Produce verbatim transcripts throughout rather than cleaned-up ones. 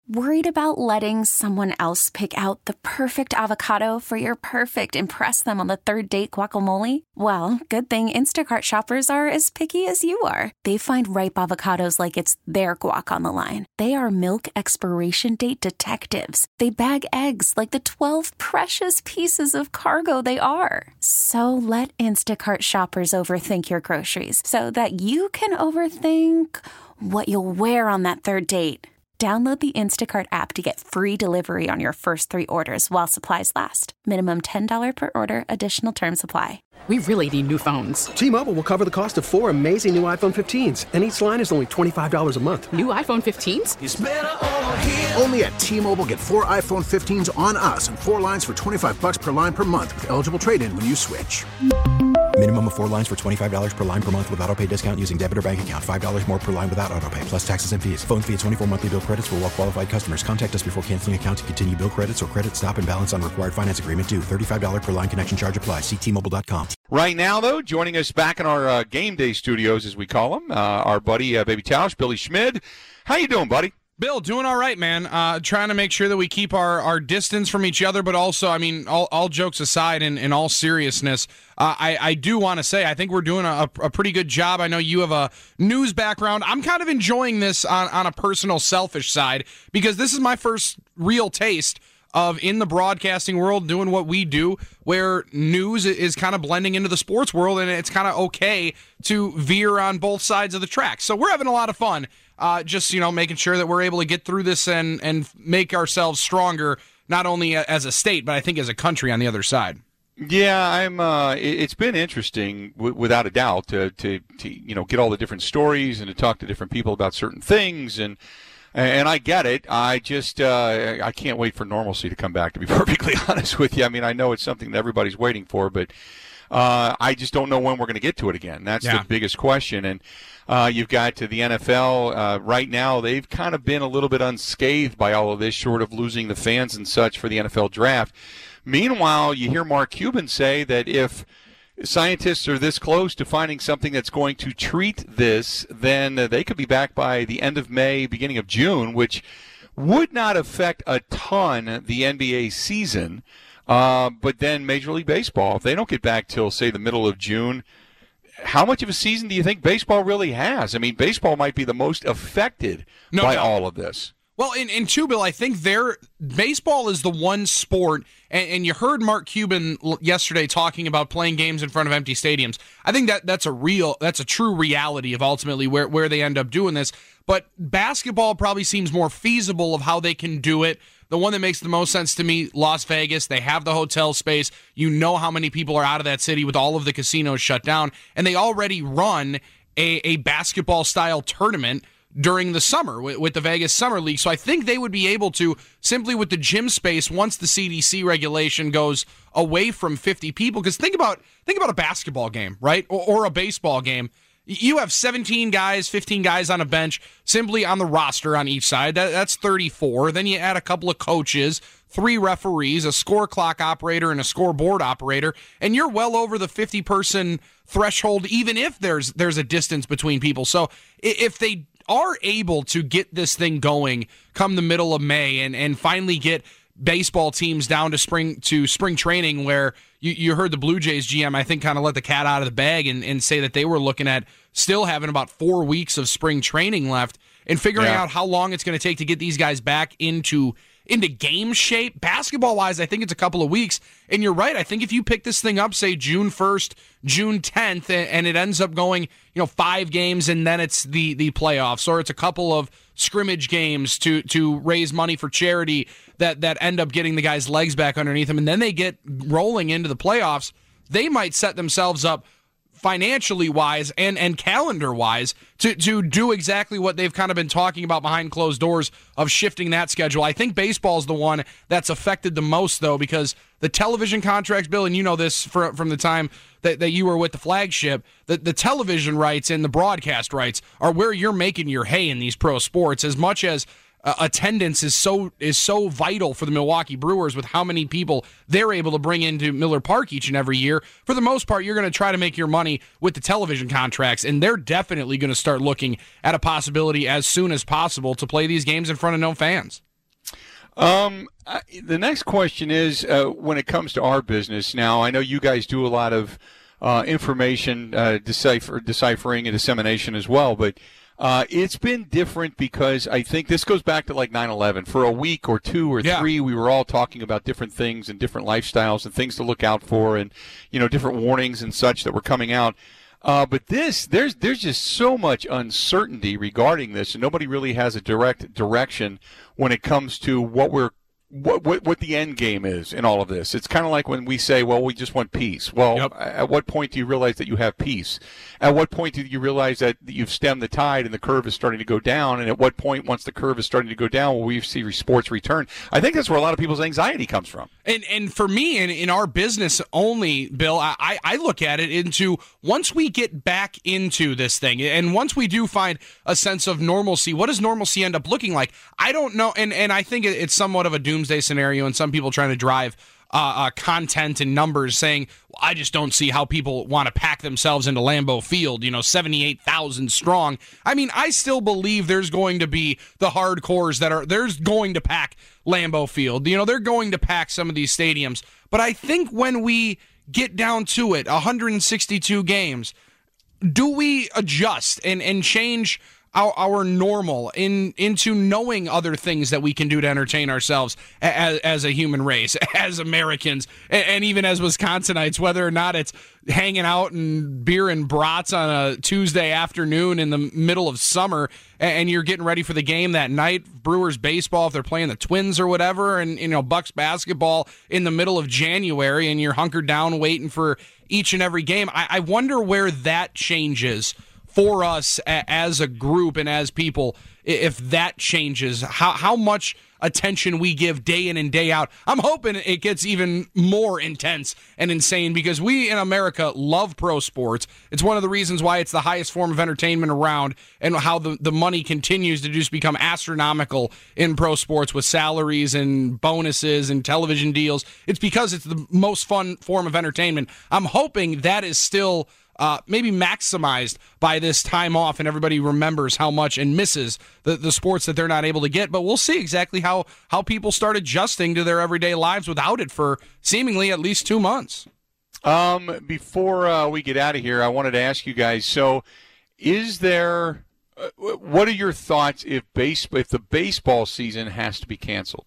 Worried about letting someone else pick out the perfect avocado for your perfect impress them on the third date guacamole? Well, good thing Instacart shoppers are as picky as you are. They find ripe avocados like it's their guac on the line. They are milk expiration date detectives. They bag eggs like the twelve precious pieces of cargo they are. So let Instacart shoppers overthink your groceries so that you can overthink what you'll wear on that third date. Download the Instacart app to get free delivery on your first three orders while supplies last. Minimum ten dollars per order. Additional terms apply. We really need new phones. T-Mobile will cover the cost of four amazing new iPhone fifteens, and each line is only twenty-five dollars a month. New iPhone fifteens? It's better over here. Only at T-Mobile, get four iPhone fifteens on us and four lines for twenty-five dollars per line per month with eligible trade-in when you switch. Minimum of four lines for twenty-five dollars per line per month with autopay discount using debit or bank account. five dollars more per line without autopay, plus taxes and fees. Phone fee at twenty-four monthly bill credits for well-qualified customers. Contact us before canceling account to continue bill credits or credit stop and balance on required finance agreement due. thirty-five dollars per line connection charge applies. See T Mobile dot com. Right now, though, joining us back in our uh, game day studios, as we call them, uh, our buddy, uh, Baby Tausch, Billy Schmid. How you doing, buddy? Bill, doing all right, man. Uh, trying to make sure that we keep our, our distance from each other, but also, I mean, all, all jokes aside, in, in all seriousness, uh, I, I do want to say I think we're doing a, a pretty good job. I know you have a news background. I'm kind of enjoying this on, on a personal, selfish side, because this is my first real taste of in the broadcasting world doing what we do, where news is kind of blending into the sports world, and it's kind of okay to veer on both sides of the track. So we're having a lot of fun. Uh, just, you know, making sure that we're able to get through this and, and make ourselves stronger, not only as a state, but I think as a country on the other side. Yeah, I'm. Uh, it's been interesting, w- without a doubt, to, to to you know get all the different stories and to talk to different people about certain things, and and I get it. I just uh, I can't wait for normalcy to come back. To be perfectly honest with you, I mean I know it's something that everybody's waiting for, but uh, I just don't know when we're going to get to it again. That's yeah. the biggest question, and. Uh, you've got to the N F L uh, right now. They've kind of been a little bit unscathed by all of this, short of losing the fans and such for the N F L draft. Meanwhile, you hear Mark Cuban say that if scientists are this close to finding something that's going to treat this, then uh, they could be back by the end of May, beginning of June, which would not affect a ton the N B A season. Uh, but then Major League Baseball, if they don't get back till, say, the middle of June, how much of a season do you think baseball really has? I mean, baseball might be the most affected no, by no. all of this. Well, in, in two, Bill, I think they're, baseball is the one sport, and, and you heard Mark Cuban yesterday talking about playing games in front of empty stadiums. I think that that's a real, that's a true reality of ultimately where, where they end up doing this. But basketball probably seems more feasible of how they can do it. The one that makes the most sense to me, Las Vegas. They have the hotel space. You know how many people are out of that city with all of the casinos shut down. And they already run a, a basketball-style tournament during the summer with, with the Vegas Summer League. So I think they would be able to, simply with the gym space, once the C D C regulation goes away from fifty people. Because think about think about a basketball game, right? Or, or a baseball game. You have seventeen guys, fifteen guys on a bench simply on the roster on each side. That, that's thirty-four. Then you add a couple of coaches, three referees, a score clock operator, and a scoreboard operator, and you're well over the fifty-person threshold, even if there's there's a distance between people. So if they are able to get this thing going come the middle of May and, and finally get baseball teams down to spring to spring training, where you, you heard the Blue Jays G M, I think, kind of let the cat out of the bag and, and say that they were looking at still having about four weeks of spring training left and figuring yeah. out how long it's going to take to get these guys back into into game shape. Basketball-wise, I think it's a couple of weeks. And you're right. I think if you pick this thing up, say, June first, June tenth, and it ends up going, you know, five games and then it's the the playoffs, or it's a couple of scrimmage games to to raise money for charity that, that end up getting the guys' legs back underneath them, and then they get rolling into the playoffs, they might set themselves up financially wise and, and calendar wise to, to do exactly what they've kind of been talking about behind closed doors of shifting that schedule. I think baseball is the one that's affected the most, though, because the television contracts, Bill, and you know this for, from the time that, that you were with the flagship, the, the television rights and the broadcast rights are where you're making your hay in these pro sports, as much as Uh, attendance is so is so vital for the Milwaukee Brewers with how many people they're able to bring into Miller Park each and every year. For the most part, you're going to try to make your money with the television contracts, and they're definitely going to start looking at a possibility as soon as possible to play these games in front of no fans. Um, I, the next question is uh, when it comes to our business. Now, I know you guys do a lot of uh, information uh, decipher, deciphering and dissemination as well, but uh, it's been different because I think this goes back to like nine eleven. For a week or two or Yeah. three, we were all talking about different things and different lifestyles and things to look out for, and you know, different warnings and such that were coming out. Uh, but this, there's there's just so much uncertainty regarding this, and nobody really has a direct direction when it comes to what we're what what, what the end game is in all of this. It's kind of like when we say, well, we just want peace. Well, Yep. at what point do you realize that you have peace? At what point do you realize that you've stemmed the tide and the curve is starting to go down? And at what point, once the curve is starting to go down, will we see sports return? I think that's where a lot of people's anxiety comes from. And and for me, in, in our business only, Bill, I, I look at it into once we get back into this thing, and once we do find a sense of normalcy, what does normalcy end up looking like? I don't know, and, and I think it's somewhat of a doomsday scenario, and some people trying to drive uh, uh, content and numbers saying, well, I just don't see how people want to pack themselves into Lambeau Field, you know, seventy-eight thousand strong. I mean, I still believe there's going to be the hardcores that are, there's going to pack Lambeau Field. You know, they're going to pack some of these stadiums. But I think when we get down to it, one hundred sixty-two games, do we adjust and, and change our, our normal in into knowing other things that we can do to entertain ourselves as, as a human race, as Americans, and, and even as Wisconsinites, whether or not it's hanging out and beer and brats on a Tuesday afternoon in the middle of summer, and you're getting ready for the game that night, Brewers baseball if they're playing the Twins or whatever, and you know Bucks basketball in the middle of January, and you're hunkered down waiting for each and every game. I, I wonder where that changes for us as a group and as people, if that changes, how how much attention we give day in and day out. I'm hoping it gets even more intense and insane because we in America love pro sports. It's one of the reasons why it's the highest form of entertainment around, and how the, the money continues to just become astronomical in pro sports with salaries and bonuses and television deals. It's because it's the most fun form of entertainment. I'm hoping that is still Uh, maybe maximized by this time off, and everybody remembers how much and misses the, the sports that they're not able to get. But we'll see exactly how, how people start adjusting to their everyday lives without it for seemingly at least two months. Um, before uh, we get out of here, I wanted to ask you guys, so is there, uh, what are your thoughts if base, if the baseball season has to be canceled?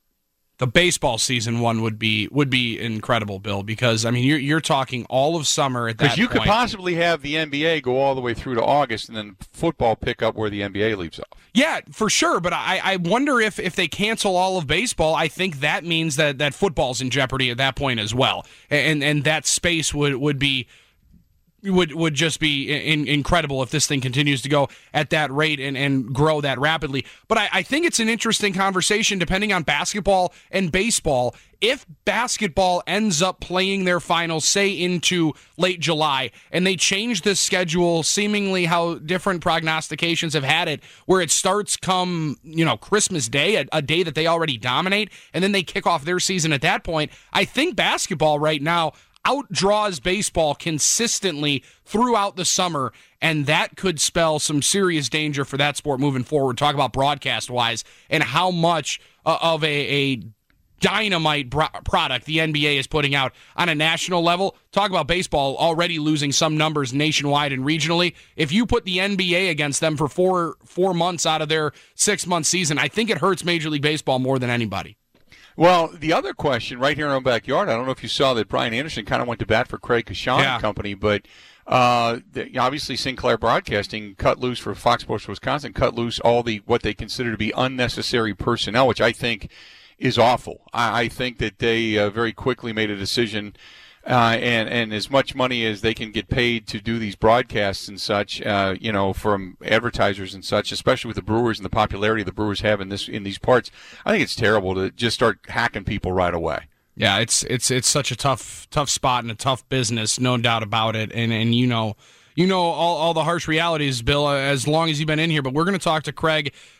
The baseball season one would be would be incredible, Bill, because I mean you're you're talking all of summer at that point. Because you could possibly have the N B A go all the way through to August, and then football pick up where the N B A leaves off. Yeah, for sure. But I, I wonder if, if they cancel all of baseball, I think that means that, that football's in jeopardy at that point as well, and and that space would would be. would would just be in, incredible if this thing continues to go at that rate and, and grow that rapidly. But I, I think it's an interesting conversation depending on basketball and baseball. If basketball ends up playing their finals, say, into late July, and they change the schedule, seemingly how different prognostications have had it, where it starts come, you know, Christmas Day, a, a day that they already dominate, and then they kick off their season at that point, I think basketball right now outdraws baseball consistently throughout the summer, and that could spell some serious danger for that sport moving forward. Talk about broadcast-wise and how much uh, of a, a dynamite bro- product the N B A is putting out on a national level. Talk about baseball already losing some numbers nationwide and regionally. If you put the N B A against them for four four months out of their six-month season, I think it hurts Major League Baseball more than anybody. Well, the other question right here in our own backyard, I don't know if you saw that Brian Anderson kind of went to bat for Craig Kashan yeah. and company, but uh, the, obviously Sinclair Broadcasting cut loose for Fox Sports Wisconsin, cut loose all the what they consider to be unnecessary personnel, which I think is awful. I, I think that they uh, very quickly made a decision, uh, and, and as much money as they can get paid to do these broadcasts and such, uh, you know, from advertisers and such, especially with the Brewers and the popularity the Brewers have in this in these parts, I think it's terrible to just start hacking people right away. Yeah, it's it's it's such a tough tough spot and a tough business, no doubt about it. And and you know you know all, all the harsh realities, Bill, as long as you've been in here. But we're going to talk to Craig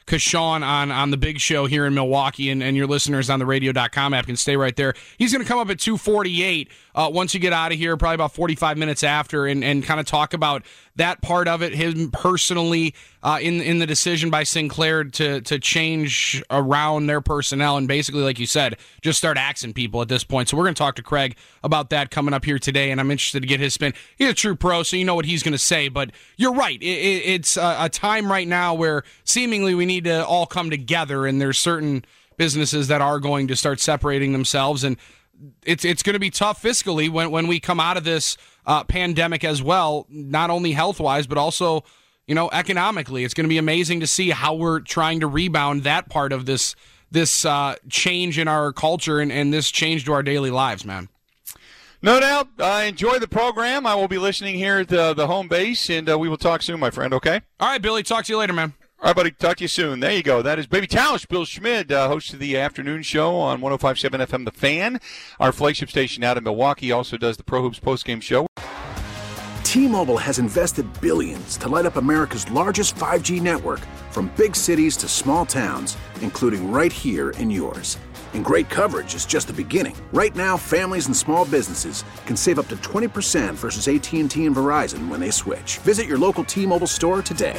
Kashawn on, on the big show here in Milwaukee, and, and your listeners on the radio dot com app can stay right there. He's going to come up at two forty-eight uh, once you get out of here, probably about forty-five minutes after, and, and kind of talk about that part of it, him personally uh, in in the decision by Sinclair to to change around their personnel and basically, like you said, just start axing people at this point. So we're going to talk to Craig about that coming up here today, and I'm interested to get his spin. He's a true pro, so you know what he's going to say, but you're right. It, it, it's a, a time right now where seemingly we need to all come together, and there's certain businesses that are going to start separating themselves, and it's it's going to be tough fiscally when, when we come out of this uh, pandemic as well, not only health-wise, but also, you know, economically. It's going to be amazing to see how we're trying to rebound that part of this this uh, change in our culture and, and this change to our daily lives, man. No doubt. Uh, enjoy the program. I will be listening here at the, the home base, and uh, we will talk soon, my friend, okay? All right, Billy. Talk to you later, man. All right, buddy. Talk to you soon. There you go. That is Baby Tausch, Bill Schmid, uh, host of the afternoon show on one oh five point seven F M The Fan. Our flagship station out in Milwaukee also does the Pro Hoops postgame show. T-Mobile has invested billions to light up America's largest five G network, from big cities to small towns, including right here in yours. And great coverage is just the beginning. Right now, families and small businesses can save up to twenty percent versus A T and T and Verizon when they switch. Visit your local T-Mobile store today.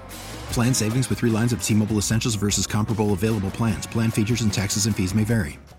Plan savings with three lines of T-Mobile Essentials versus comparable available plans. Plan features and taxes and fees may vary.